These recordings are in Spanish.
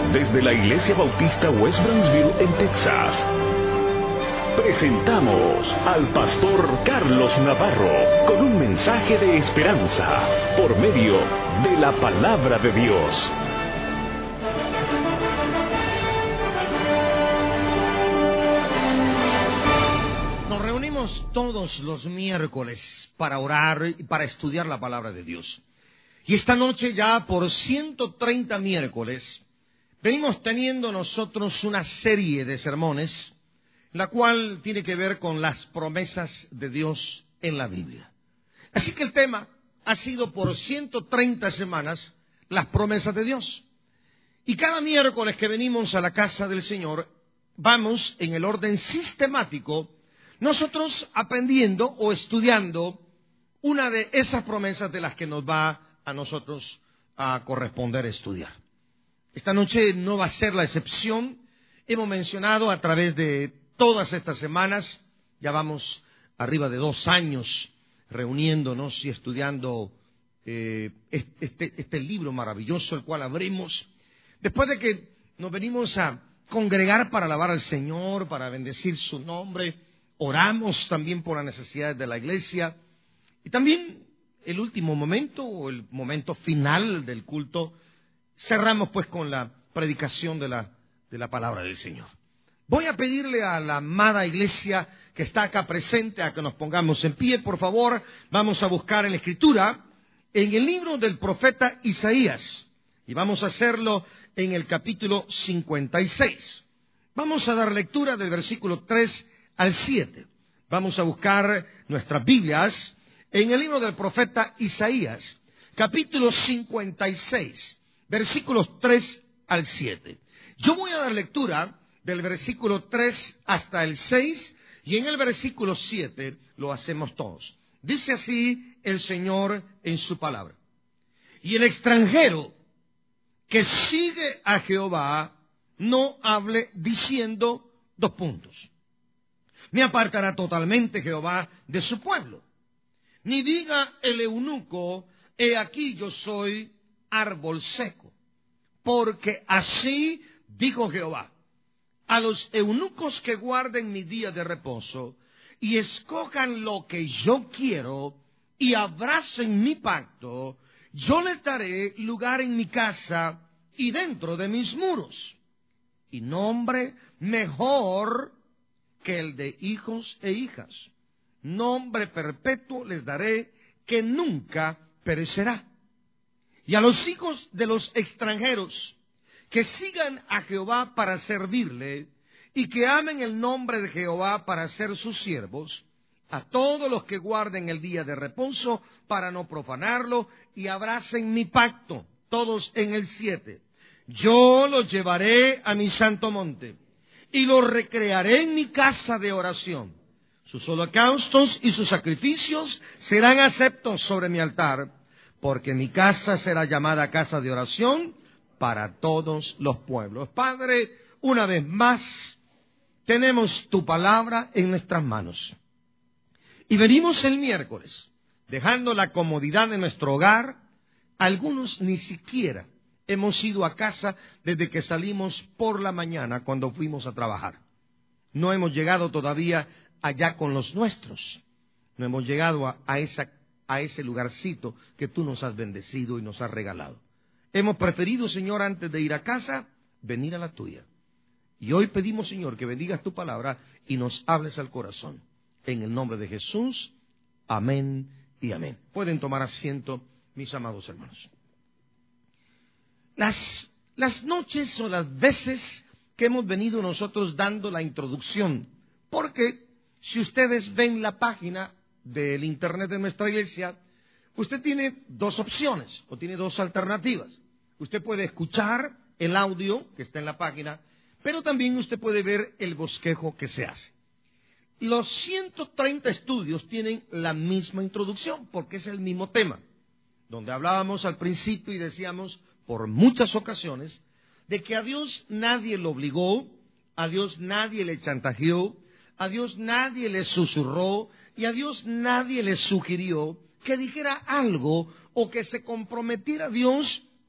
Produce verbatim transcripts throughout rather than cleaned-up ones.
Desde la Iglesia Bautista West Brownsville en Texas, presentamos al pastor Carlos Navarro con un mensaje de esperanza por medio de la palabra de Dios. Nos reunimos todos los miércoles para orar y para estudiar la palabra de Dios. Y esta noche, ya por ciento treinta miércoles, venimos teniendo nosotros una serie de sermones, la cual tiene que ver con las promesas de Dios en la Biblia. Así que el tema ha sido por ciento treinta semanas las promesas de Dios. Y cada miércoles que venimos a la casa del Señor, vamos en el orden sistemático, nosotros aprendiendo o estudiando una de esas promesas de las que nos va a nosotros a corresponder estudiar. Esta noche no va a ser la excepción. Hemos mencionado a través de todas estas semanas, ya vamos arriba de dos años reuniéndonos y estudiando eh, este, este libro maravilloso, el cual abrimos, después de que nos venimos a congregar para alabar al Señor, para bendecir su nombre, oramos también por las necesidades de la iglesia, y también el último momento, o el momento final del culto, cerramos pues con la predicación de la, de la palabra del Señor. Voy a pedirle a la amada iglesia que está acá presente a que nos pongamos en pie, por favor. Vamos a buscar en la Escritura, en el libro del profeta Isaías, y vamos a hacerlo en el capítulo cincuenta y seis. Vamos a dar lectura del versículo tres al siete. Vamos a buscar nuestras Biblias en el libro del profeta Isaías, capítulo cincuenta y seis, versículos tres al siete. Yo voy a dar lectura del versículo tres hasta el seis, y en el versículo siete lo hacemos todos. Dice así el Señor en su palabra: y el extranjero que sigue a Jehová no hable diciendo dos puntos. Me apartará totalmente Jehová de su pueblo. Ni diga el eunuco, he aquí yo soy árbol seco. Porque así dijo Jehová: a los eunucos que guarden mi día de reposo y escojan lo que yo quiero y abracen mi pacto, yo les daré lugar en mi casa y dentro de mis muros, y nombre mejor que el de hijos e hijas. Nombre perpetuo les daré que nunca perecerá. Y a los hijos de los extranjeros que sigan a Jehová para servirle y que amen el nombre de Jehová para ser sus siervos, a todos los que guarden el día de reposo para no profanarlo y abracen mi pacto, todos en el siete. Yo los llevaré a mi santo monte y los recrearé en mi casa de oración. Sus holocaustos y sus sacrificios serán aceptos sobre mi altar, porque mi casa será llamada casa de oración para todos los pueblos. Padre, una vez más, tenemos tu palabra en nuestras manos. Y venimos el miércoles, dejando la comodidad de nuestro hogar. Algunos ni siquiera hemos ido a casa desde que salimos por la mañana cuando fuimos a trabajar. No hemos llegado todavía allá con los nuestros. No hemos llegado a, a, esa, a ese lugarcito que tú nos has bendecido y nos has regalado. Hemos preferido, Señor, antes de ir a casa, venir a la tuya. Y hoy pedimos, Señor, que bendigas tu palabra y nos hables al corazón. En el nombre de Jesús, amén y amén. Pueden tomar asiento, mis amados hermanos. Las, las noches o las veces que hemos venido nosotros dando la introducción, porque si ustedes ven la página del internet de nuestra iglesia, usted tiene dos opciones o tiene dos alternativas. Usted puede escuchar el audio que está en la página, pero también usted puede ver el bosquejo que se hace. Los ciento treinta estudios tienen la misma introducción porque es el mismo tema, donde hablábamos al principio y decíamos por muchas ocasiones de que a Dios nadie lo obligó, a Dios nadie le chantajeó, a Dios nadie le susurró y a Dios nadie le sugirió que dijera algo o que se comprometiera a Dios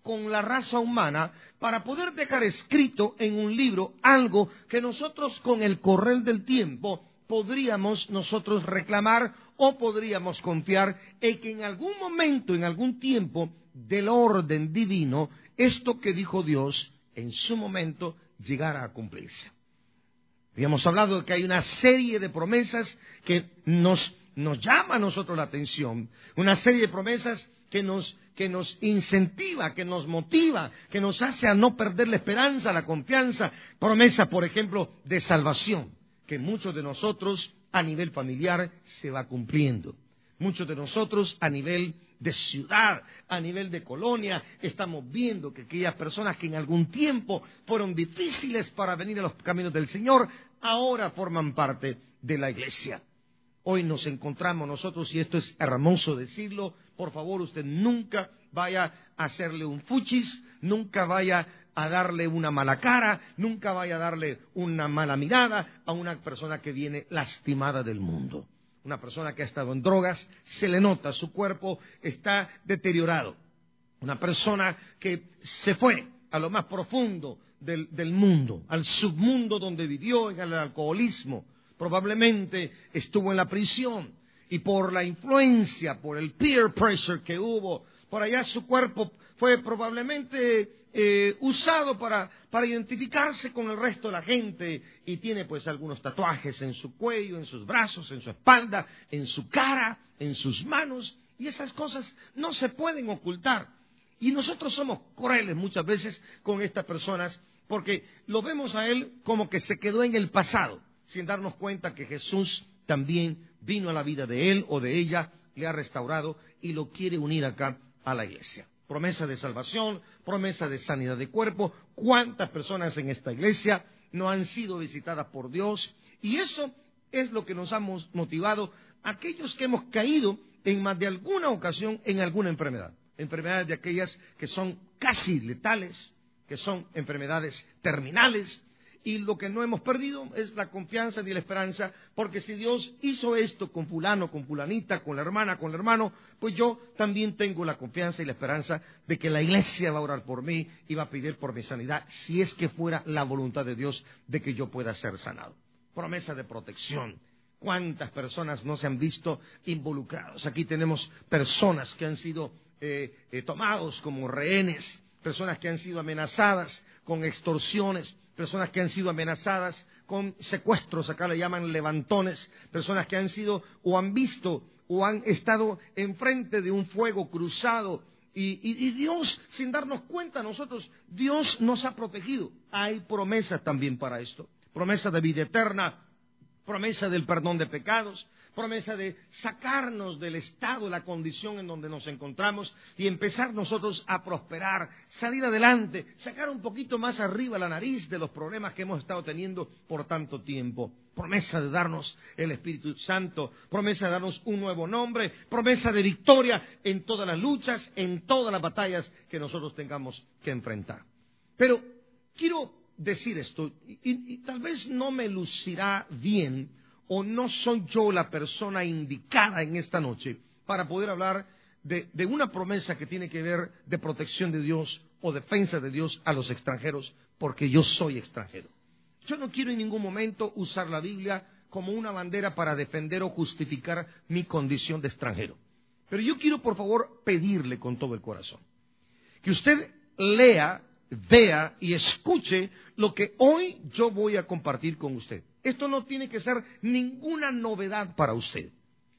con la raza humana para poder dejar escrito en un libro algo que nosotros con el correr del tiempo podríamos nosotros reclamar o podríamos confiar en que en algún momento, en algún tiempo del orden divino, esto que dijo Dios en su momento llegara a cumplirse. Habíamos hablado de que hay una serie de promesas que nos, nos llama a nosotros la atención, una serie de promesas que nos, que nos incentiva, que nos motiva, que nos hace a no perder la esperanza, la confianza, promesa, por ejemplo, de salvación, que muchos de nosotros a nivel familiar se va cumpliendo. Muchos de nosotros a nivel de ciudad, a nivel de colonia, estamos viendo que aquellas personas que en algún tiempo fueron difíciles para venir a los caminos del Señor, ahora forman parte de la iglesia. Hoy nos encontramos nosotros, y esto es hermoso decirlo, por favor usted nunca vaya a hacerle un fuchis, nunca vaya a darle una mala cara, nunca vaya a darle una mala mirada a una persona que viene lastimada del mundo. Una persona que ha estado en drogas, se le nota, su cuerpo está deteriorado. Una persona que se fue a lo más profundo del, del mundo, al submundo donde vivió, en el alcoholismo. Probablemente estuvo en la prisión y por la influencia, por el peer pressure que hubo, por allá su cuerpo fue probablemente eh, usado para, para identificarse con el resto de la gente y tiene pues algunos tatuajes en su cuello, en sus brazos, en su espalda, en su cara, en sus manos, y esas cosas no se pueden ocultar. Y nosotros somos crueles muchas veces con estas personas porque lo vemos a él como que se quedó en el pasado, sin darnos cuenta que Jesús también vino a la vida de él o de ella, le ha restaurado y lo quiere unir acá a la iglesia. Promesa de salvación, promesa de sanidad de cuerpo. ¿Cuántas personas en esta iglesia no han sido visitadas por Dios? Y eso es lo que nos ha motivado a aquellos que hemos caído en más de alguna ocasión en alguna enfermedad. Enfermedades de aquellas que son casi letales, que son enfermedades terminales. Y lo que no hemos perdido es la confianza ni la esperanza, porque si Dios hizo esto con fulano, con fulanita, con la hermana, con el hermano, pues yo también tengo la confianza y la esperanza de que la iglesia va a orar por mí y va a pedir por mi sanidad, si es que fuera la voluntad de Dios de que yo pueda ser sanado. Promesa de protección. ¿Cuántas personas no se han visto involucrados? Aquí tenemos personas que han sido eh, eh, tomados como rehenes, personas que han sido amenazadas con extorsiones, personas que han sido amenazadas con secuestros, acá le llaman levantones, personas que han sido o han visto o han estado enfrente de un fuego cruzado y, y, y Dios, sin darnos cuenta nosotros, Dios nos ha protegido. Hay promesas también para esto, promesa de vida eterna, promesa del perdón de pecados, promesa de sacarnos del estado, de la condición en donde nos encontramos y empezar nosotros a prosperar, salir adelante, sacar un poquito más arriba la nariz de los problemas que hemos estado teniendo por tanto tiempo. Promesa de darnos el Espíritu Santo, promesa de darnos un nuevo nombre, promesa de victoria en todas las luchas, en todas las batallas que nosotros tengamos que enfrentar. Pero quiero decir esto, y, y, y tal vez no me lucirá bien, o no soy yo la persona indicada en esta noche para poder hablar de, de una promesa que tiene que ver de protección de Dios o defensa de Dios a los extranjeros, porque yo soy extranjero. Yo no quiero en ningún momento usar la Biblia como una bandera para defender o justificar mi condición de extranjero. Pero yo quiero, por favor, pedirle con todo el corazón que usted lea, vea y escuche lo que hoy yo voy a compartir con usted. Esto no tiene que ser ninguna novedad para usted.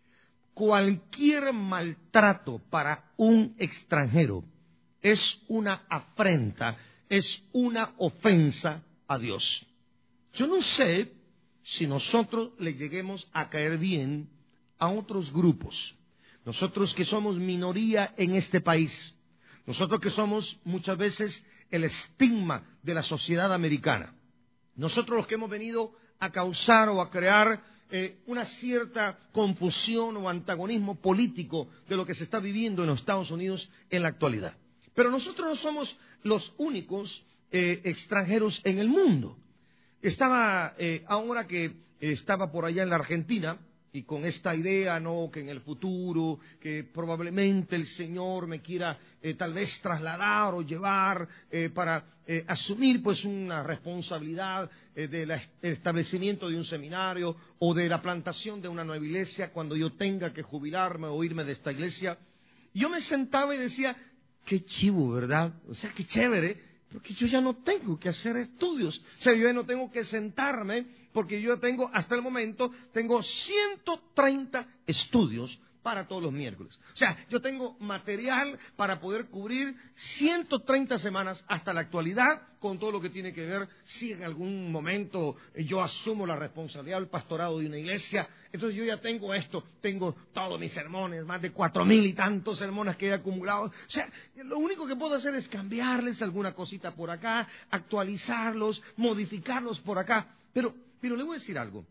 Cualquier maltrato para un extranjero es una afrenta, es una ofensa a Dios. Yo no sé si nosotros le lleguemos a caer bien a otros grupos. Nosotros que somos minoría en este país, nosotros que somos muchas veces el estigma de la sociedad americana, nosotros los que hemos venido a causar o a crear eh, una cierta confusión o antagonismo político de lo que se está viviendo en los Estados Unidos en la actualidad. Pero nosotros no somos los únicos eh, extranjeros en el mundo. Estaba, eh, ahora que eh, estaba por allá en la Argentina, y con esta idea, ¿no?, que en el futuro, que probablemente el Señor me quiera eh, tal vez trasladar o llevar eh, para eh, asumir pues una responsabilidad eh, del establecimiento de un seminario o de la plantación de una nueva iglesia cuando yo tenga que jubilarme o irme de esta iglesia. Yo me sentaba y decía, qué chivo, ¿verdad? O sea, qué chévere, porque yo ya no tengo que hacer estudios, o sea, yo ya no tengo que sentarme, porque yo tengo, hasta el momento, tengo ciento treinta estudios para todos los miércoles. O sea, yo tengo material para poder cubrir ciento treinta semanas hasta la actualidad, con todo lo que tiene que ver, si en algún momento yo asumo la responsabilidad del pastorado de una iglesia. Entonces yo ya tengo esto, tengo todos mis sermones, más de cuatro mil y tantos sermones que he acumulado. O sea, lo único que puedo hacer es cambiarles alguna cosita por acá, actualizarlos, modificarlos por acá. Pero, pero le voy a decir algo.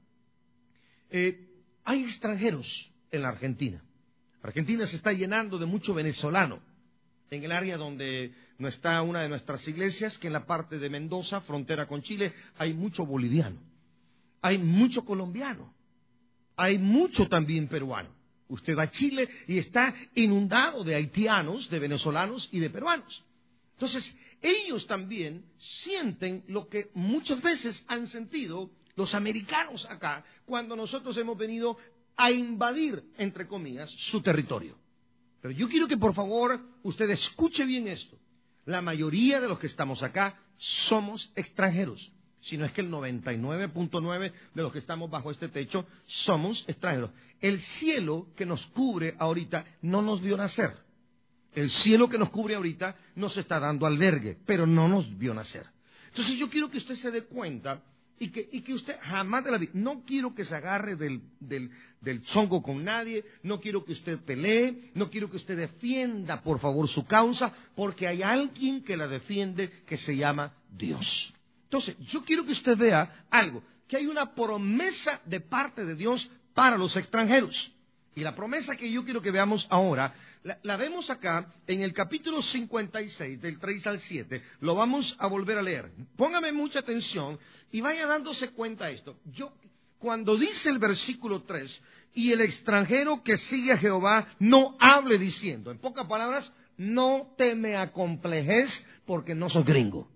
Eh, hay extranjeros en la Argentina. Argentina se está llenando de mucho venezolano. En el área donde no está una de nuestras iglesias, que en la parte de Mendoza, frontera con Chile, hay mucho boliviano. Hay mucho colombiano. Hay mucho también peruano. Usted va a Chile y está inundado de haitianos, de venezolanos y de peruanos. Entonces, ellos también sienten lo que muchas veces han sentido los americanos acá, cuando nosotros hemos venido a invadir, entre comillas, su territorio. Pero yo quiero que por favor usted escuche bien esto. La mayoría de los que estamos acá somos extranjeros. Si no es que el noventa y nueve punto nueve de los que estamos bajo este techo somos extranjeros. El cielo que nos cubre ahorita no nos vio nacer. El cielo que nos cubre ahorita nos está dando albergue, pero no nos vio nacer. Entonces yo quiero que usted se dé cuenta y que, y que usted jamás de la vida, no quiero que se agarre del, del, del chongo con nadie, no quiero que usted pelee, no quiero que usted defienda por favor su causa, porque hay alguien que la defiende que se llama Dios. Entonces, yo quiero que usted vea algo, que hay una promesa de parte de Dios para los extranjeros. Y la promesa que yo quiero que veamos ahora, la, la vemos acá en el capítulo cincuenta y seis, del tres al siete. Lo vamos a volver a leer. Póngame mucha atención y vaya dándose cuenta de esto. Yo, cuando dice el versículo tres, y el extranjero que sigue a Jehová no hable diciendo, en pocas palabras, no te me acomplejes porque no sos gringo.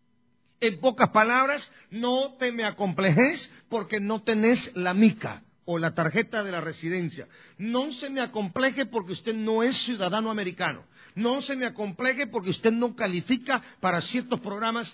En pocas palabras, no te me acomplejes porque no tenés la mica o la tarjeta de la residencia. No se me acompleje porque usted no es ciudadano americano. No se me acompleje porque usted no califica para ciertos programas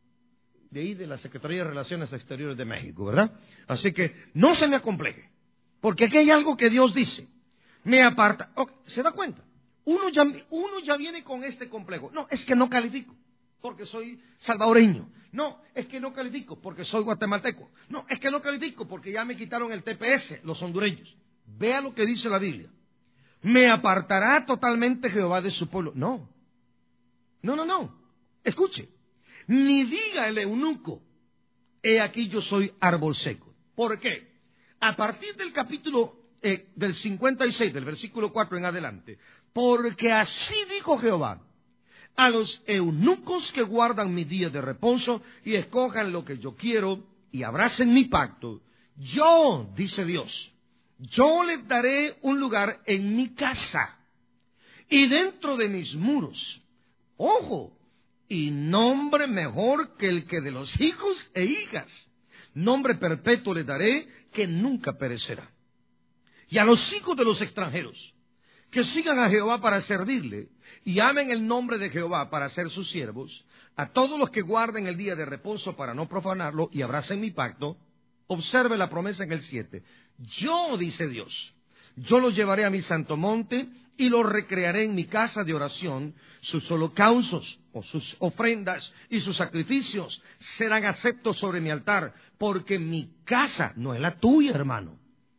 de ahí de la Secretaría de Relaciones Exteriores de México, ¿verdad? Así que no se me acompleje, porque aquí hay algo que Dios dice. Me aparta. Okay, ¿se da cuenta? Uno ya, uno ya viene con este complejo. No, es que no califico porque soy salvadoreño. No, es que no califico porque soy guatemalteco. No, es que no califico porque ya me quitaron el T P S, los hondureños. Vea lo que dice la Biblia. ¿Me apartará totalmente Jehová de su pueblo? No. No, no, no. Escuche. Ni diga el eunuco, he aquí yo soy árbol seco. ¿Por qué? A partir del capítulo eh, del cincuenta y seis, del versículo cuatro en adelante, porque así dijo Jehová, a los eunucos que guardan mi día de reposo y escojan lo que yo quiero y abracen mi pacto, yo, dice Dios, yo les daré un lugar en mi casa y dentro de mis muros. Ojo, y nombre mejor que el que de los hijos e hijas. Nombre perpetuo les daré que nunca perecerá. Y a los hijos de los extranjeros, que sigan a Jehová para servirle y amen el nombre de Jehová para ser sus siervos, a todos los que guarden el día de reposo para no profanarlo y abracen mi pacto, observe la promesa en el siete. Yo, dice Dios, yo los llevaré a mi santo monte y los recrearé en mi casa de oración. Sus holocaustos o sus ofrendas y sus sacrificios serán aceptos sobre mi altar, porque mi casa no es la tuya, hermano.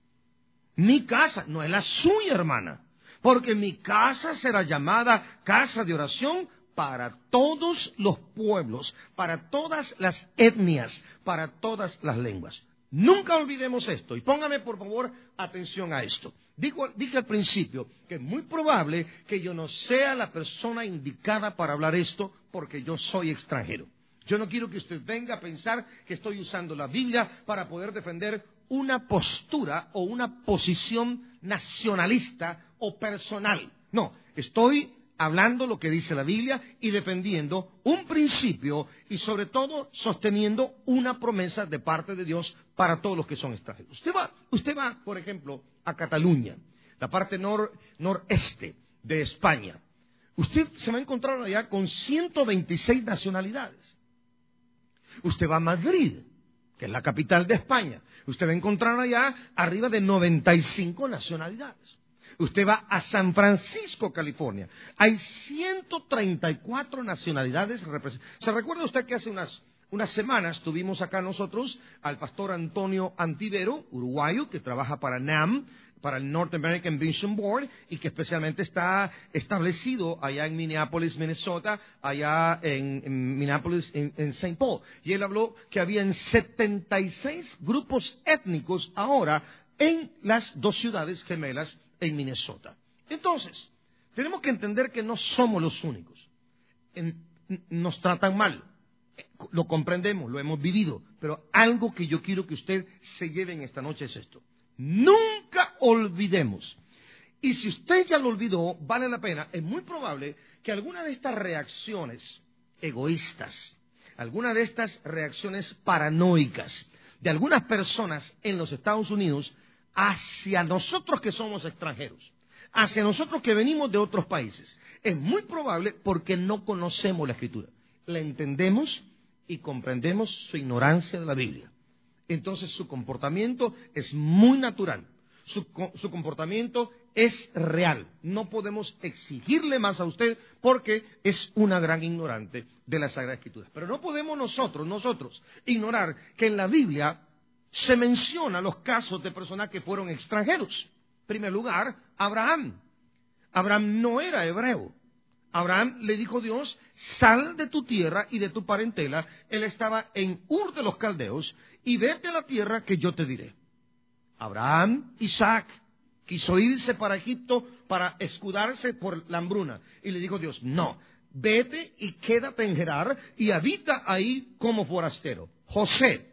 Mi casa no es la suya, hermana. Porque mi casa será llamada casa de oración para todos los pueblos, para todas las etnias, para todas las lenguas. Nunca olvidemos esto, y póngame por favor atención a esto. Digo, dije al principio que es muy probable que yo no sea la persona indicada para hablar esto porque yo soy extranjero. Yo no quiero que usted venga a pensar que estoy usando la Biblia para poder defender una postura o una posición nacionalista o personal. No, estoy hablando lo que dice la Biblia y defendiendo un principio y sobre todo sosteniendo una promesa de parte de Dios para todos los que son extranjeros. Usted va, usted va, por ejemplo, a Cataluña, la parte nor, noreste de España. Usted se va a encontrar allá con ciento veintiséis nacionalidades. Usted va a Madrid, que es la capital de España. Usted va a encontrar allá arriba de noventa y cinco nacionalidades. Usted va a San Francisco, California. Hay ciento treinta y cuatro nacionalidades representadas. ¿Se recuerda usted que hace unas, unas semanas tuvimos acá nosotros al pastor Antonio Antivero, uruguayo, que trabaja para NAM, para el North American Vision Board, y que especialmente está establecido allá en Minneapolis, Minnesota, allá en, en Minneapolis, en, en Saint Paul. Y él habló que habían setenta y seis grupos étnicos ahora en las dos ciudades gemelas en Minnesota. Entonces, tenemos que entender que no somos los únicos. En, nos tratan mal, lo comprendemos, lo hemos vivido, pero algo que yo quiero que usted se lleve en esta noche es esto. Nunca olvidemos, y si usted ya lo olvidó, vale la pena, es muy probable que alguna de estas reacciones egoístas, alguna de estas reacciones paranoicas de algunas personas en los Estados Unidos hacia nosotros que somos extranjeros, hacia nosotros que venimos de otros países, es muy probable porque no conocemos la Escritura, la entendemos y comprendemos su ignorancia de la Biblia. Entonces su comportamiento es muy natural, su, su comportamiento es real. No podemos exigirle más a usted porque es una gran ignorante de la Sagrada Escritura. Pero no podemos nosotros, nosotros, ignorar que en la Biblia se menciona los casos de personas que fueron extranjeros. En primer lugar, Abraham. Abraham no era hebreo. Abraham le dijo Dios, sal de tu tierra y de tu parentela. Él estaba en Ur de los Caldeos y vete a la tierra que yo te diré. Abraham, Isaac, quiso irse para Egipto para escudarse por la hambruna. Y le dijo Dios, no, vete y quédate en Gerar y habita ahí como forastero. José,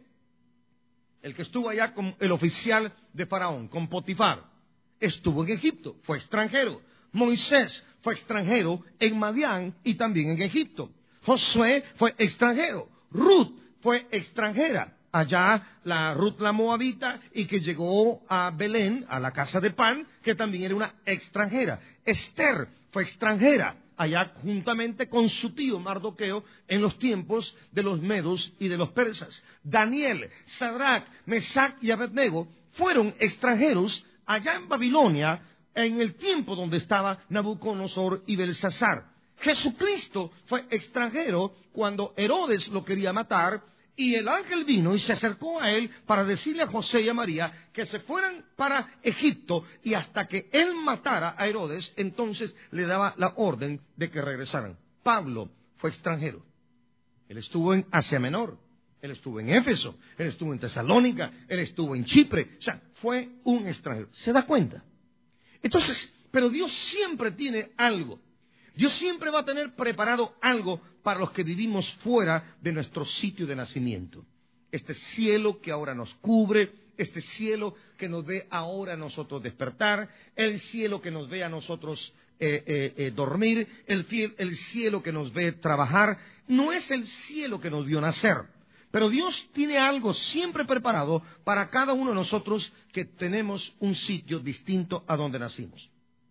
el que estuvo allá con el oficial de Faraón, con Potifar, estuvo en Egipto, fue extranjero. Moisés fue extranjero en Madián y también en Egipto. Josué fue extranjero. Ruth fue extranjera. Allá la Ruth la Moabita y que llegó a Belén, a la casa de pan, que también era una extranjera. Esther fue extranjera, allá juntamente con su tío Mardoqueo en los tiempos de los medos y de los persas. Daniel, Sadrach, Mesac y Abednego fueron extranjeros allá en Babilonia en el tiempo donde estaba Nabucodonosor y Belsasar. Jesucristo fue extranjero cuando Herodes lo quería matar y el ángel vino y se acercó a él para decirle a José y a María que se fueran para Egipto y hasta que él matara a Herodes, entonces le daba la orden de que regresaran. Pablo fue extranjero. Él estuvo en Asia Menor, él estuvo en Éfeso, él estuvo en Tesalónica, él estuvo en Chipre. O sea, fue un extranjero. ¿Se da cuenta? Entonces, pero Dios siempre tiene algo. Dios siempre va a tener preparado algo para los que vivimos fuera de nuestro sitio de nacimiento. Este cielo que ahora nos cubre, este cielo que nos ve ahora a nosotros despertar, el cielo que nos ve a nosotros eh, eh, eh, dormir, el, el cielo que nos ve trabajar, no es el cielo que nos vio nacer. Pero Dios tiene algo siempre preparado para cada uno de nosotros que tenemos un sitio distinto a donde nacimos.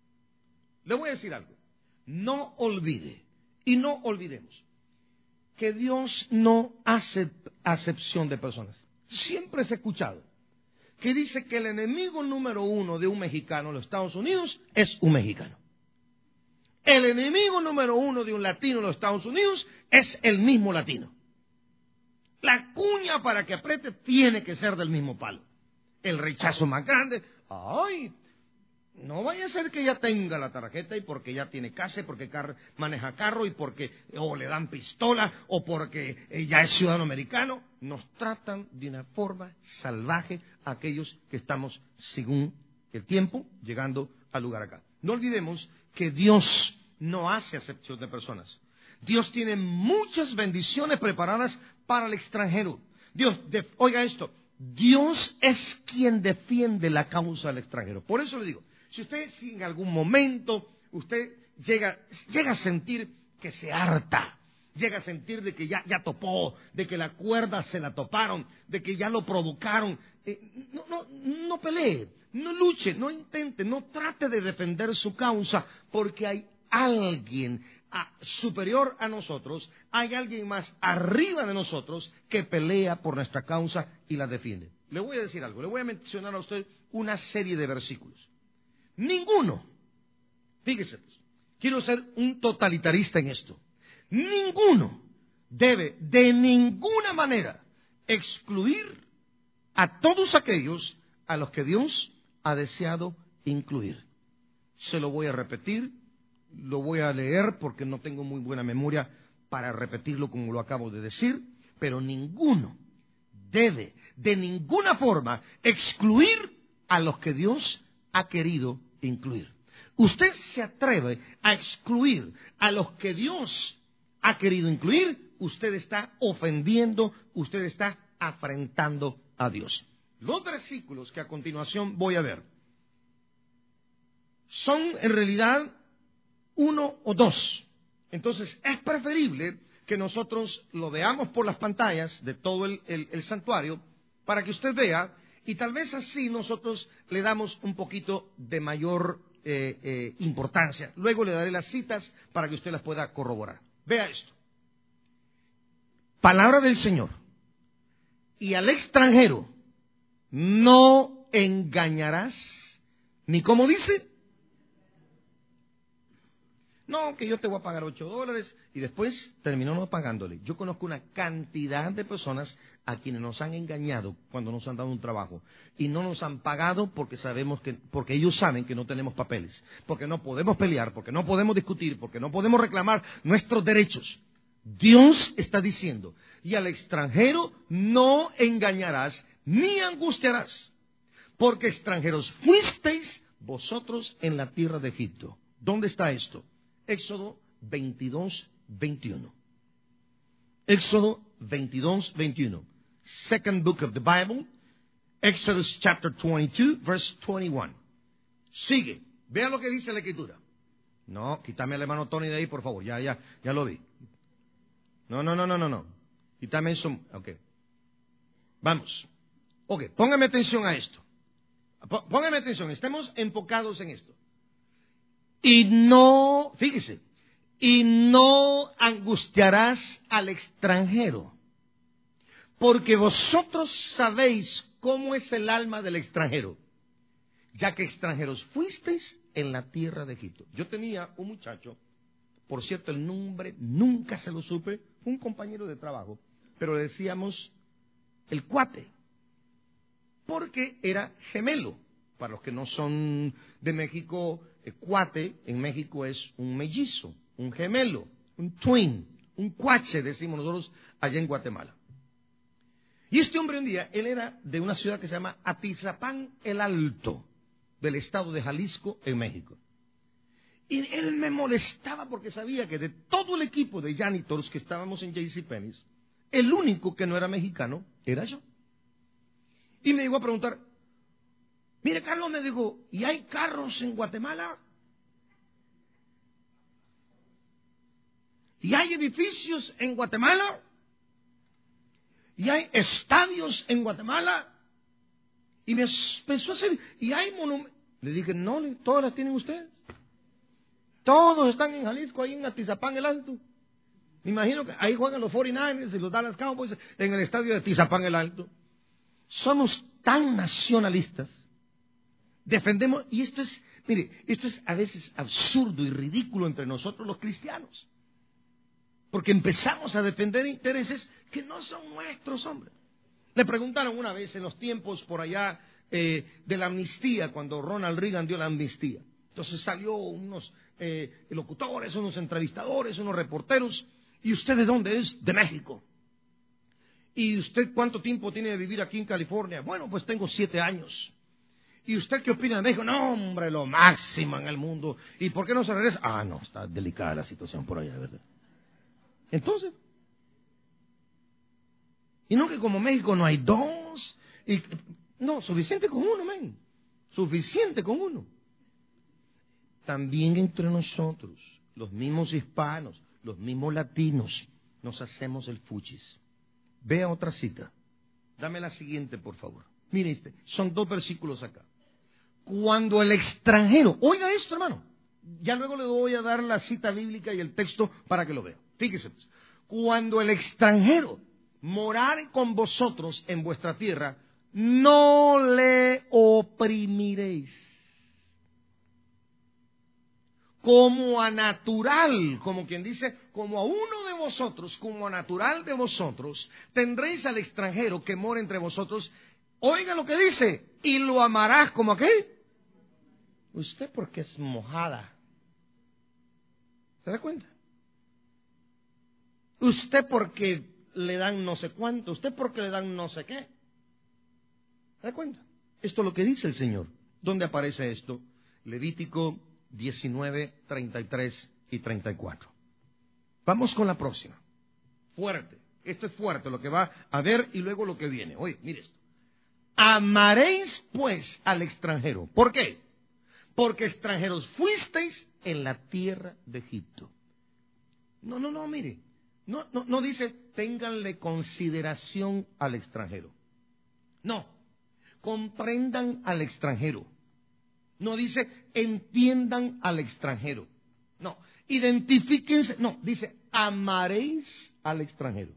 Le voy a decir algo. No olvide y no olvidemos que Dios no hace acepción de personas. Siempre se ha escuchado que dice que el enemigo número uno de un mexicano en los Estados Unidos es un mexicano. El enemigo número uno de un latino en los Estados Unidos es el mismo latino. La cuña para que apriete tiene que ser del mismo palo. El rechazo más grande, ay, no vaya a ser que ya tenga la tarjeta y porque ya tiene casa, y porque car maneja carro y porque o le dan pistola o porque eh, ya es ciudadano americano. Nos tratan de una forma salvaje a aquellos que estamos, según el tiempo, llegando al lugar acá. No olvidemos que Dios no hace acepción de personas. Dios tiene muchas bendiciones preparadas para el extranjero. Dios, de, oiga esto, Dios es quien defiende la causa del extranjero. Por eso le digo, si usted si en algún momento usted llega, llega a sentir que se harta, llega a sentir de que ya, ya topó, de que la cuerda se la toparon, de que ya lo provocaron, eh, no, no, no pelee, no luche, no intente, no trate de defender su causa, porque hay alguien a, superior a nosotros, hay alguien más arriba de nosotros que pelea por nuestra causa y la defiende. Le voy a decir algo, le voy a mencionar a usted una serie de versículos. Ninguno, fíjese, pues, quiero ser un totalitarista en esto, ninguno debe de ninguna manera excluir a todos aquellos a los que Dios ha deseado incluir. Se lo voy a repetir, lo voy a leer porque no tengo muy buena memoria para repetirlo como lo acabo de decir, pero ninguno debe de ninguna forma excluir a los que Dios ha querido incluir. Usted se atreve a excluir a los que Dios ha querido incluir, usted está ofendiendo, usted está afrentando a Dios. Los versículos que a continuación voy a ver son en realidad uno o dos. Entonces es preferible que nosotros lo veamos por las pantallas de todo el, el, el santuario para que usted vea y tal vez así nosotros le damos un poquito de mayor eh, eh, importancia. Luego le daré las citas para que usted las pueda corroborar. Vea esto. Palabra del Señor. Y al extranjero no engañarás, ni como dice, no, que yo te voy a pagar ocho dólares y después terminó no pagándole. Yo conozco una cantidad de personas a quienes nos han engañado cuando nos han dado un trabajo y no nos han pagado porque sabemos que, porque ellos saben que no tenemos papeles, porque no podemos pelear, porque no podemos discutir, porque no podemos reclamar nuestros derechos. Dios está diciendo, y al extranjero no engañarás ni angustiarás, porque extranjeros fuisteis vosotros en la tierra de Egipto. ¿Dónde está esto? Éxodo veintidós, veintiuno. Éxodo veintidós, veintiuno. Second book of the Bible, Exodus chapter twenty-two, verse twenty-one. Sigue. Vea lo que dice la escritura. No, quítame al hermano Tony de ahí, por favor. Ya, ya, ya lo vi. No, no, no, no, no, no. Quítame eso. Ok. Vamos. Ok, póngame atención a esto. Póngame atención, estemos enfocados en esto. Y no, fíjese, y no angustiarás al extranjero, porque vosotros sabéis cómo es el alma del extranjero, ya que extranjeros fuisteis en la tierra de Egipto. Yo tenía un muchacho, por cierto el nombre nunca se lo supe, fue un compañero de trabajo, pero le decíamos el cuate, porque era gemelo. Para los que no son de México, el cuate en México es un mellizo, un gemelo, un twin, un cuache, decimos nosotros allá en Guatemala. Y este hombre un día, él era de una ciudad que se llama Atizapán el Alto, del estado de Jalisco, en México. Y él me molestaba porque sabía que de todo el equipo de janitors que estábamos en JCPenney, el único que no era mexicano era yo. Y me llegó a preguntar, mire, Carlos, me dijo, ¿y hay carros en Guatemala? ¿Y hay edificios en Guatemala? ¿Y hay estadios en Guatemala? Y me empezó a hacer, ¿y hay monumentos? Le dije, no, todas las tienen ustedes. Todos están en Jalisco, ahí en Atizapán el Alto. Me imagino que ahí juegan los cuarenta y nueve ers y los Dallas Cowboys en el estadio de Atizapán el Alto. Somos tan nacionalistas. Defendemos, y esto es, mire, esto es a veces absurdo y ridículo entre nosotros los cristianos. Porque empezamos a defender intereses que no son nuestros, hombres. Le preguntaron una vez en los tiempos por allá eh, de la amnistía, cuando Ronald Reagan dio la amnistía. Entonces salió unos eh, locutores, unos entrevistadores, unos reporteros. ¿Y usted de dónde es? De México. ¿Y usted cuánto tiempo tiene de vivir aquí en California? Bueno, pues tengo siete años. ¿Y usted qué opina de México? No, hombre, lo máximo en el mundo. ¿Y por qué no se regresa? Ah, no, está delicada la situación por allá, ¿verdad? Entonces, y no que como México no hay dos, Y, no, suficiente con uno, men. Suficiente con uno. También entre nosotros, los mismos hispanos, los mismos latinos, nos hacemos el fuchis. Vea otra cita. Dame la siguiente, por favor. Mire, este, son dos versículos acá. Cuando el extranjero, oiga esto, hermano, ya luego le voy a dar la cita bíblica y el texto para que lo vea. Fíjese, pues, cuando el extranjero morare con vosotros en vuestra tierra, no le oprimiréis. Como a natural, como quien dice, como a uno de vosotros, como a natural de vosotros, tendréis al extranjero que mora entre vosotros. Oiga lo que dice, y lo amarás como a qué. Usted porque es mojada. ¿Se da cuenta? Usted porque le dan no sé cuánto, usted porque le dan no sé qué. ¿Se da cuenta? Esto es lo que dice el Señor. ¿Dónde aparece esto? Levítico diecinueve, treinta y tres y treinta y cuatro. Vamos con la próxima. Fuerte. Esto es fuerte, lo que va a ver y luego lo que viene. Oye, mire esto. Amaréis pues al extranjero. ¿Por qué? Porque extranjeros fuisteis en la tierra de Egipto. No, no, no, mire. No, no, no dice, ténganle consideración al extranjero. No, comprendan al extranjero. No dice, entiendan al extranjero. No, identifíquense. No, dice, amaréis al extranjero.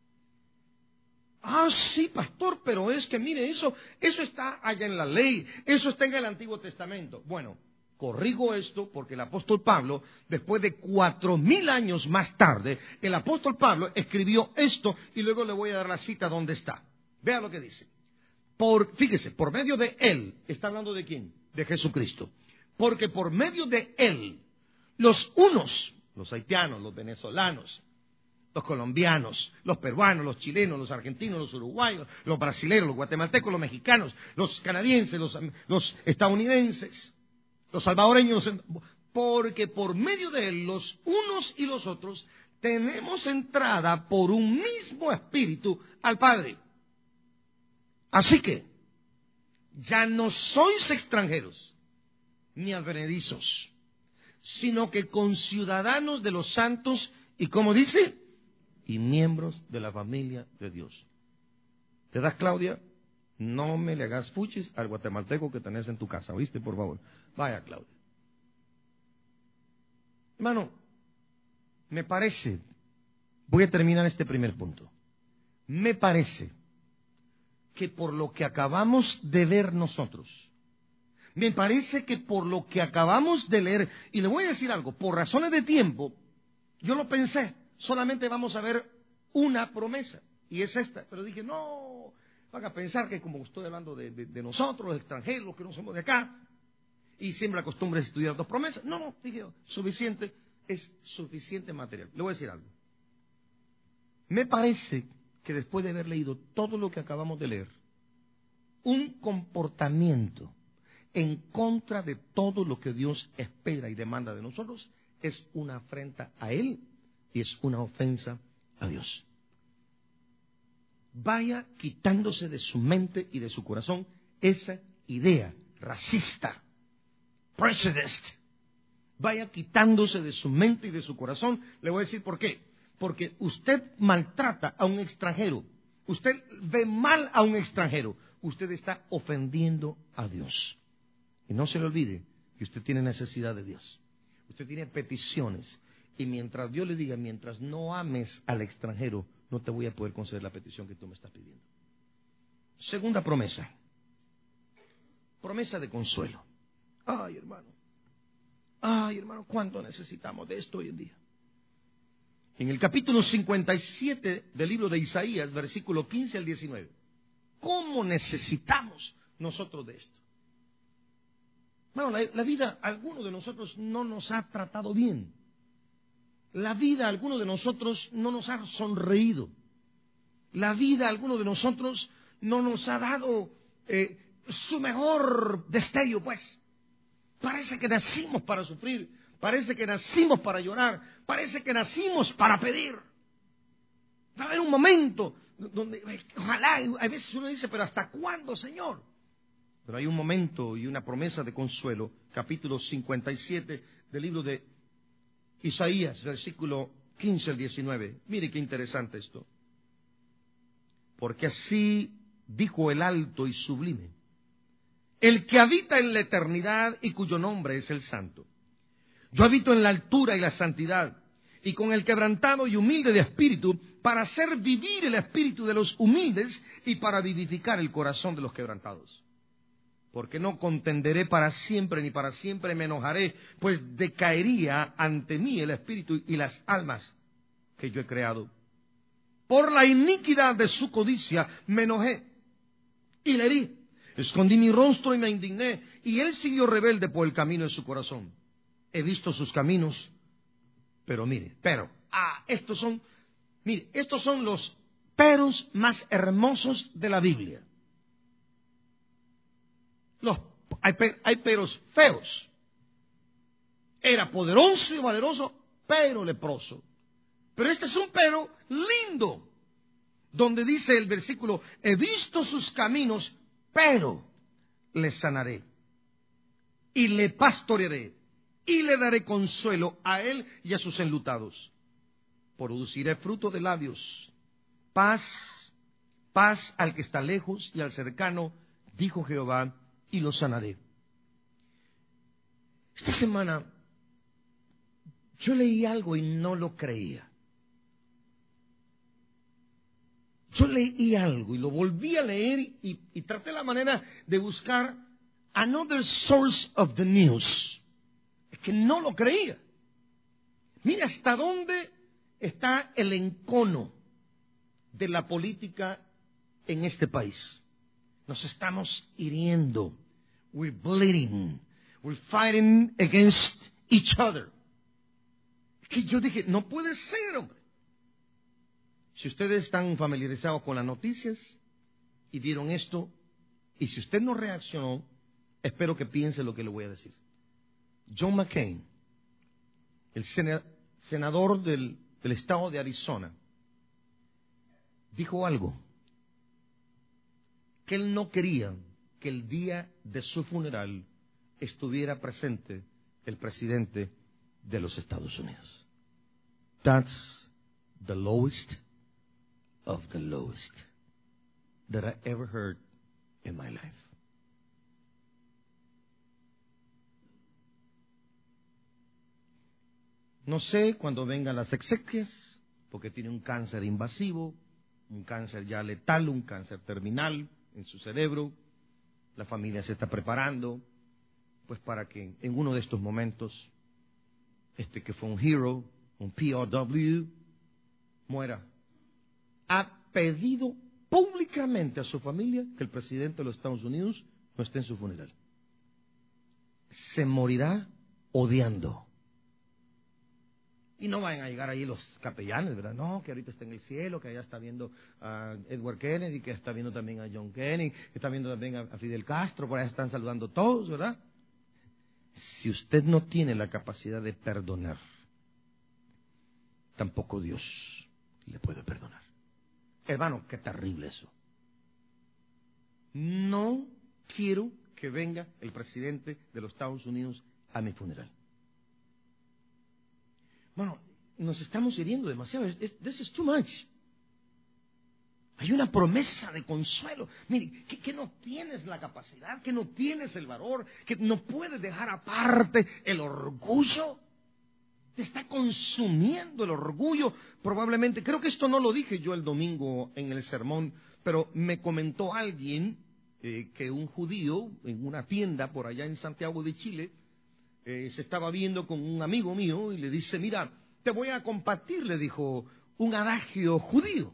Ah, sí, pastor, pero es que mire, eso, eso está allá en la ley, eso está en el Antiguo Testamento. Bueno, corrijo esto porque el apóstol Pablo, después de cuatro mil años más tarde, el apóstol Pablo escribió esto y luego le voy a dar la cita donde está. Vea lo que dice. Por, fíjese, por medio de él, ¿está hablando de quién? De Jesucristo. Porque por medio de él, los unos, los haitianos, los venezolanos, los colombianos, los peruanos, los chilenos, los argentinos, los uruguayos, los brasileños, los guatemaltecos, los mexicanos, los canadienses, los, los estadounidenses, los salvadoreños, los, porque por medio de él, los unos y los otros, tenemos entrada por un mismo espíritu al Padre. Así que, ya no sois extranjeros, ni advenedizos, sino que conciudadanos de los santos, y como dice, y miembros de la familia de Dios. ¿Te das, Claudia? No me le hagas fuchis al guatemalteco que tenés en tu casa, ¿oíste? Por favor. Vaya, Claudia. Hermano, me parece, voy a terminar este primer punto, me parece que por lo que acabamos de ver nosotros, me parece que por lo que acabamos de leer, y le voy a decir algo, por razones de tiempo, yo lo pensé, solamente vamos a ver una promesa, y es esta, pero dije, no, van a pensar que como estoy hablando de, de, de nosotros, los extranjeros, los que no somos de acá, y siempre la costumbre es estudiar dos promesas, no, no, dije, suficiente, es suficiente material. Le voy a decir algo, me parece que después de haber leído todo lo que acabamos de leer, un comportamiento en contra de todo lo que Dios espera y demanda de nosotros es una afrenta a Él y es una ofensa a Dios. Vaya quitándose de su mente y de su corazón esa idea racista, prejudiced. Vaya quitándose de su mente y de su corazón. Le voy a decir por qué. Porque usted maltrata a un extranjero, usted ve mal a un extranjero, usted está ofendiendo a Dios. Y no se le olvide que usted tiene necesidad de Dios, usted tiene peticiones, y mientras Dios le diga, mientras no ames al extranjero, no te voy a poder conceder la petición que tú me estás pidiendo. Segunda promesa, promesa de consuelo. Ay, hermano, ay, hermano, ¿cuánto necesitamos de esto hoy en día? En el capítulo cincuenta y siete del libro de Isaías, versículo quince al diecinueve. ¿Cómo necesitamos nosotros de esto? Bueno, la, la vida, a algunos de nosotros no nos ha tratado bien. La vida, a algunos de nosotros no nos ha sonreído. La vida, a algunos de nosotros no nos ha dado eh, su mejor destello, pues. Parece que nacimos para sufrir. Parece que nacimos para llorar, parece que nacimos para pedir. Va a haber un momento donde ojalá, a veces uno dice, pero ¿hasta cuándo, Señor? Pero hay un momento y una promesa de consuelo, capítulo cincuenta y siete del libro de Isaías, versículo quince al diecinueve. Mire qué interesante esto. Porque así dijo el alto y sublime, el que habita en la eternidad y cuyo nombre es el Santo. Yo habito en la altura y la santidad, y con el quebrantado y humilde de espíritu, para hacer vivir el espíritu de los humildes y para vivificar el corazón de los quebrantados. Porque no contenderé para siempre, ni para siempre me enojaré, pues decaería ante mí el espíritu y las almas que yo he creado. Por la iniquidad de su codicia me enojé y le herí. Escondí mi rostro y me indigné, y él siguió rebelde por el camino de su corazón. He visto sus caminos, pero mire, pero, ah, estos son, mire, estos son los peros más hermosos de la Biblia. Los, hay, hay peros feos. Era poderoso y valeroso, pero leproso. Pero este es un pero lindo, donde dice el versículo, he visto sus caminos, pero le sanaré, y le pastorearé, y le daré consuelo a él y a sus enlutados. Produciré fruto de labios, paz, paz al que está lejos y al cercano, dijo Jehová, y lo sanaré. Esta semana yo leí algo y no lo creía. Yo leí algo y lo volví a leer y, y traté la manera de buscar another source of the news. Es que no lo creía. Mira hasta dónde está el encono de la política en este país. Nos estamos hiriendo. We're bleeding. We're fighting against each other. Es que yo dije, no puede ser, hombre. Si ustedes están familiarizados con las noticias y vieron esto, y si usted no reaccionó, espero que piense lo que le voy a decir. John McCain, el senador del, del estado de Arizona, dijo algo, que él no quería que el día de su funeral estuviera presente el presidente de los Estados Unidos. That's the lowest of the lowest that I ever heard in my life. No sé cuándo vengan las exequias, porque tiene un cáncer invasivo, un cáncer ya letal, un cáncer terminal en su cerebro. La familia se está preparando, pues para que en uno de estos momentos, este que fue un hero, un P O W, muera. Ha pedido públicamente a su familia que el presidente de los Estados Unidos no esté en su funeral. Se morirá odiando. Y no van a llegar ahí los capellanes, ¿verdad? No, que ahorita está en el cielo, que allá está viendo a Edward Kennedy, que está viendo también a John Kennedy, que está viendo también a Fidel Castro, por allá están saludando todos, ¿verdad? Si usted no tiene la capacidad de perdonar, tampoco Dios le puede perdonar. Hermano, qué terrible eso. No quiero que venga el presidente de los Estados Unidos a mi funeral. Bueno, nos estamos hiriendo demasiado. This is too much. Hay una promesa de consuelo. Mire, que, que no tienes la capacidad, que no tienes el valor, que no puedes dejar aparte el orgullo. Te está consumiendo el orgullo. Probablemente, creo que esto no lo dije yo el domingo en el sermón, pero me comentó alguien eh, que un judío en una tienda por allá en Santiago de Chile eh, se estaba viendo con un amigo mío y le dice, mira, te voy a compartir, le dijo, un adagio judío.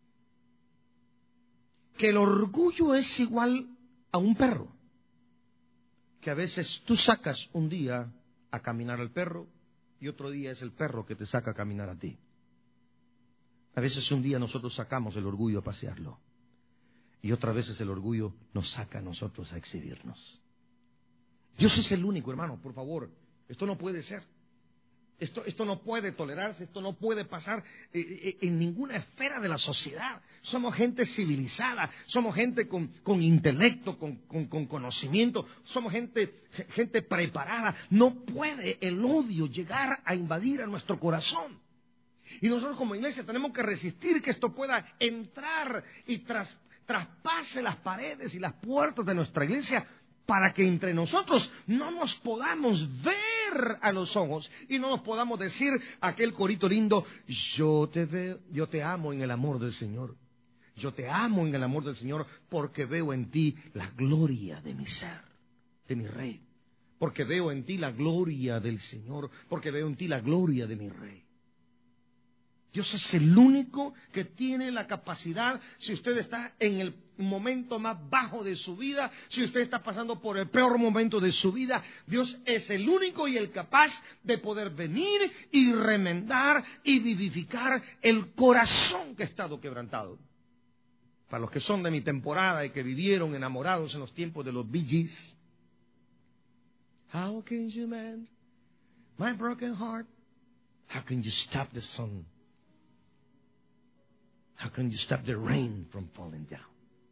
Que el orgullo es igual a un perro. Que a veces tú sacas un día a caminar al perro y otro día es el perro que te saca a caminar a ti. A veces un día nosotros sacamos el orgullo a pasearlo y otras veces el orgullo nos saca a nosotros a exhibirnos. Dios es el único, hermano, por favor. Esto no puede ser. Esto, esto no puede tolerarse, esto no puede pasar eh, en ninguna esfera de la sociedad. Somos gente civilizada, somos gente con, con intelecto, con, con, con conocimiento, somos gente, gente preparada. No puede el odio llegar a invadir a nuestro corazón. Y nosotros como iglesia tenemos que resistir que esto pueda entrar y tras, traspase las paredes y las puertas de nuestra iglesia, para que entre nosotros no nos podamos ver a los ojos y no nos podamos decir aquel corito lindo: yo te veo, yo te amo en el amor del Señor. Yo te amo en el amor del Señor porque veo en ti la gloria de mi ser, de mi Rey. Porque veo en ti la gloria del Señor, porque veo en ti la gloria de mi Rey. Dios es el único que tiene la capacidad, si usted está en el momento más bajo de su vida, si usted está pasando por el peor momento de su vida, Dios es el único y el capaz de poder venir y remendar y vivificar el corazón que ha estado quebrantado. Para los que son de mi temporada y que vivieron enamorados en los tiempos de los Bee Gees, how can you mend my broken heart? How can you stop the sun? How can you stop the rain from falling down?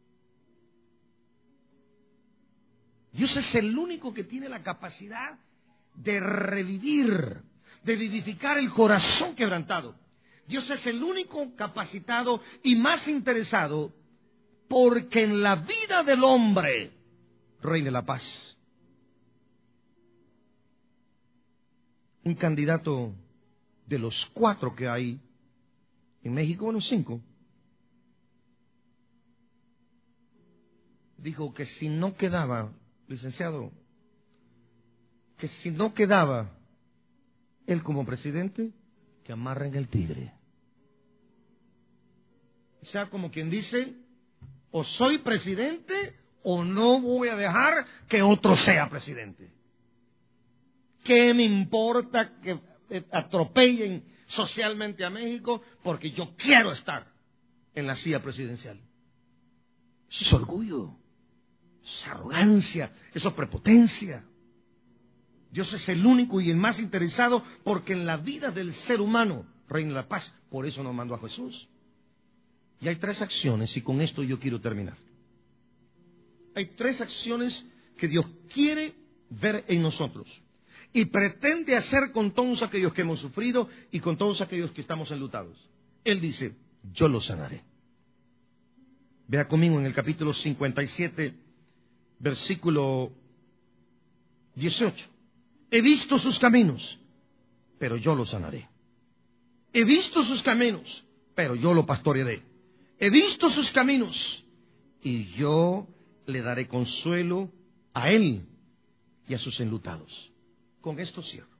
Dios es el único que tiene la capacidad de revivir, de vivificar el corazón quebrantado. Dios es el único capacitado y más interesado porque en la vida del hombre reine la paz. Un candidato de los cuatro que hay en México, bueno, cinco, dijo que si no quedaba, licenciado, que si no quedaba él como presidente, que amarren el tigre. O sea, como quien dice, o soy presidente o no voy a dejar que otro sea presidente. ¿Qué me importa que atropellen socialmente a México? Porque yo quiero estar en la silla presidencial. Eso es orgullo. Eso es arrogancia, eso es prepotencia. Dios es el único y el más interesado porque en la vida del ser humano reina la paz. Por eso nos mandó a Jesús. Y hay tres acciones, y con esto yo quiero terminar. Hay tres acciones que Dios quiere ver en nosotros y pretende hacer con todos aquellos que hemos sufrido y con todos aquellos que estamos enlutados. Él dice: yo los sanaré. Vea conmigo en el capítulo cincuenta y siete, versículo dieciocho. He visto sus caminos, pero yo lo sanaré. He visto sus caminos, pero yo lo pastorearé. He visto sus caminos, y yo le daré consuelo a él y a sus enlutados. Con esto cierro.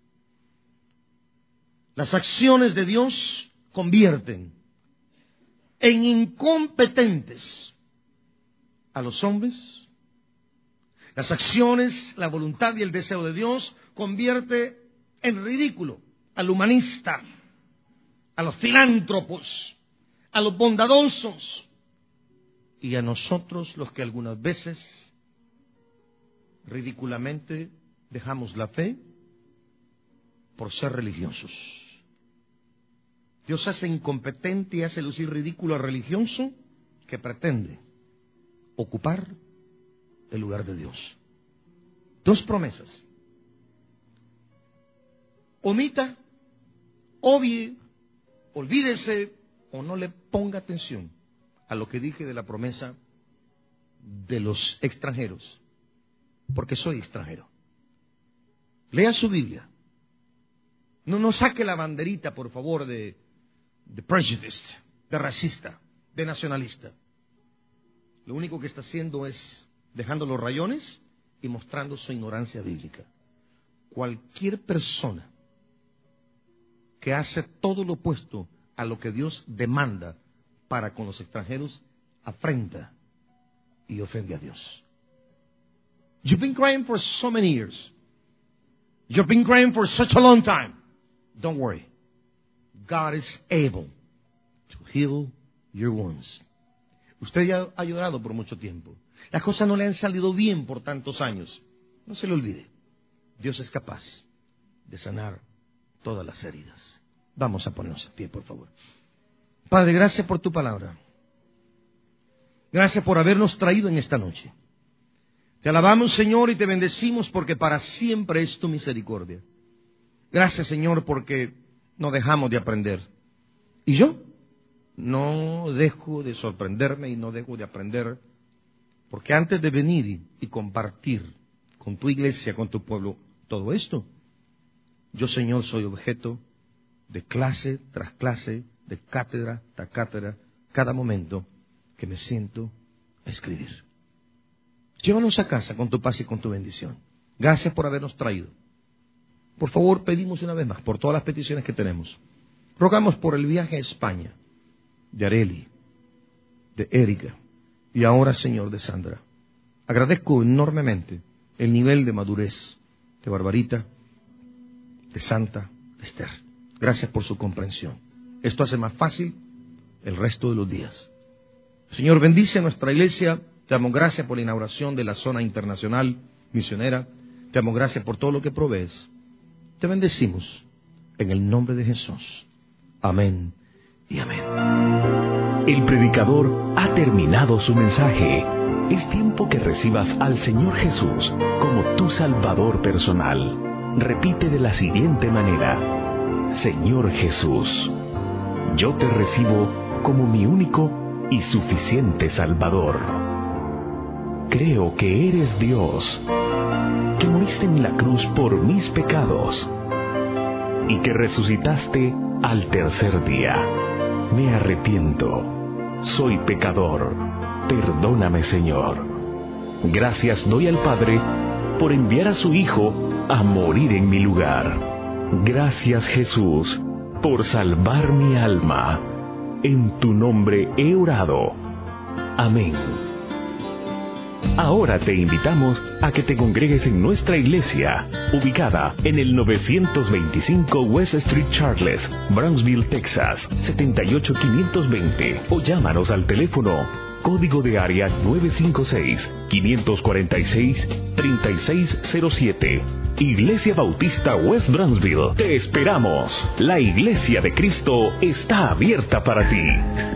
Las acciones de Dios convierten en incompetentes a los hombres. Las acciones, la voluntad y el deseo de Dios convierte en ridículo al humanista, a los filántropos, a los bondadosos y a nosotros los que algunas veces ridículamente dejamos la fe por ser religiosos. Dios hace incompetente y hace lucir ridículo al religioso que pretende ocupar el lugar de Dios. Dos promesas. Omita, obvie, olvídese o no le ponga atención a lo que dije de la promesa de los extranjeros, porque soy extranjero. Lea su Biblia. No nos saque la banderita, por favor, de, de prejudiced, de racista, de nacionalista. Lo único que está haciendo es dejando los rayones y mostrando su ignorancia bíblica. Cualquier persona que hace todo lo opuesto a lo que Dios demanda para con los extranjeros, afrenta y ofende a Dios. You've been crying for so many years. You've been crying for such a long time. Don't worry. God is able to heal your wounds. Usted ya ha llorado por mucho tiempo. Las cosas no le han salido bien por tantos años. No se le olvide. Dios es capaz de sanar todas las heridas. Vamos a ponernos en pie, por favor. Padre, gracias por tu palabra. Gracias por habernos traído en esta noche. Te alabamos, Señor, y te bendecimos porque para siempre es tu misericordia. Gracias, Señor, porque no dejamos de aprender. Y yo no dejo de sorprenderme y no dejo de aprender, porque antes de venir y, y compartir con tu iglesia, con tu pueblo, todo esto, yo, Señor, soy objeto de clase tras clase, de cátedra tras cátedra, cada momento que me siento a escribir. Llévanos a casa con tu paz y con tu bendición. Gracias por habernos traído. Por favor, pedimos una vez más por todas las peticiones que tenemos. Rogamos por el viaje a España, de Areli, de Erika y ahora, Señor, de Sandra. Agradezco enormemente el nivel de madurez de Barbarita, de Santa, de Esther. Gracias por su comprensión. Esto hace más fácil el resto de los días. Señor, bendice a nuestra iglesia. Te damos gracias por la inauguración de la zona internacional misionera. Te damos gracias por todo lo que provees. Te bendecimos en el nombre de Jesús. Amén y amén. El predicador ha terminado su mensaje. Es tiempo que recibas al Señor Jesús como tu Salvador personal. Repite de la siguiente manera: Señor Jesús, yo te recibo como mi único y suficiente Salvador. Creo que eres Dios, que moriste en la cruz por mis pecados y que resucitaste al tercer día. Me arrepiento, soy pecador, perdóname, Señor. Gracias doy al Padre por enviar a su Hijo a morir en mi lugar. Gracias, Jesús, por salvar mi alma. En tu nombre he orado. Amén. Ahora te invitamos a que te congregues en nuestra iglesia, ubicada en el novecientos veinticinco West Street Charles, Brownsville, Texas, setenta y ocho quinientos veinte, o llámanos al teléfono código de área nueve cinco seis, cinco cuatro seis, tres seis cero siete. Iglesia Bautista West Brownsville. Te esperamos. La Iglesia de Cristo está abierta para ti.